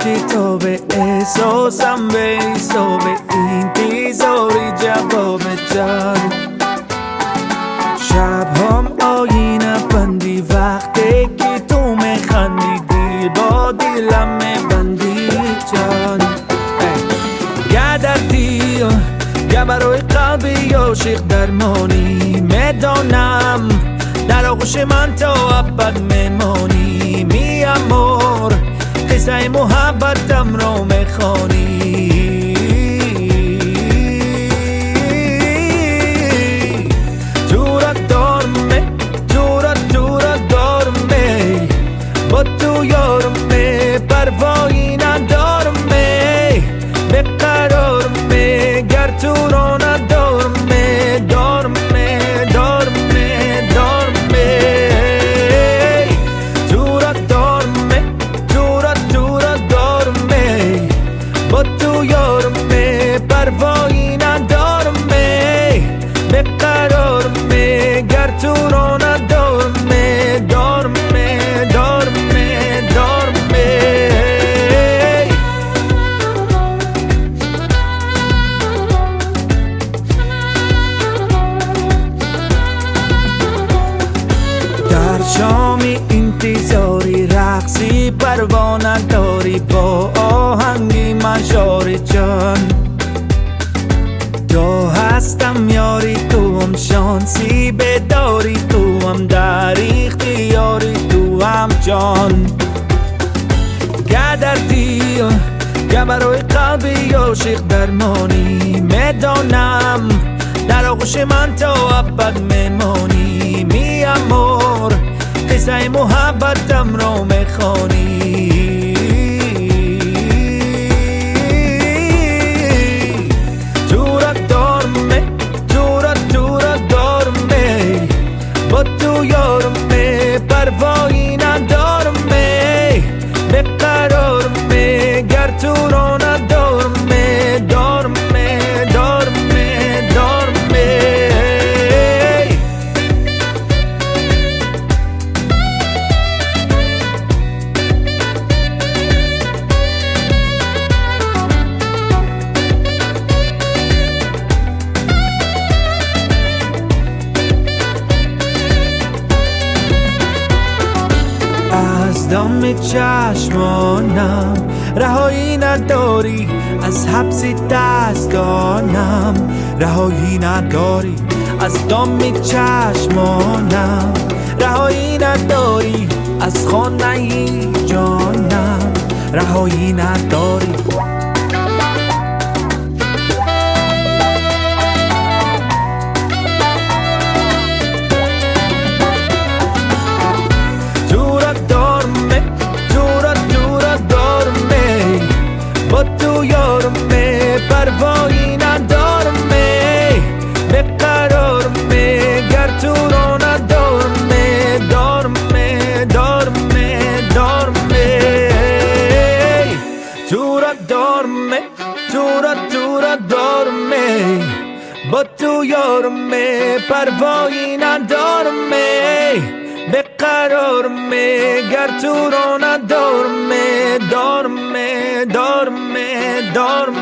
تو به احساسم بیسا به انتظاری جواب جان شب هم آینه بندی وقتی که تو میخندی دیر با دلم میبندی جان گدردی یا برای قلبی عاشق درمانی میدانم در آغوش من تا ابد میمانی می امور قصه محبتم رو میخوانی تو را دارم با تو یارم پروایی ندارم بقرارم گر تو را ندارم دارم تو را دارم با تو یارم پروایی ندارم بقرارم گر تو را ندارم دارم در شامی انتظاری رقصی پروانه داری با آهنگی مشاری جان تو هستم یاری تو هم شانسی بداری تو هم در اختیاری تو هم جان گدردی یا برای قلبی عاشق درمانی میدانم در آغوش من تا ابد میمانی می امور قصه محبتم رو میخوانی تو را دارم با تو یارم پروایی ندارم بقرارم گر تو را ندارم دارم از دام چشمانم رهایی نداری از حبس دستانم رهایی نداری از دام چشمانم رهایی نداری از خانه جانم رهایی نداری با تو یارم پروایی ندارم بقرارم گر تو را ندارم دارم تو را دارم با تو یارم پروایی ندارم بقرارم گر تو را ندارم دارم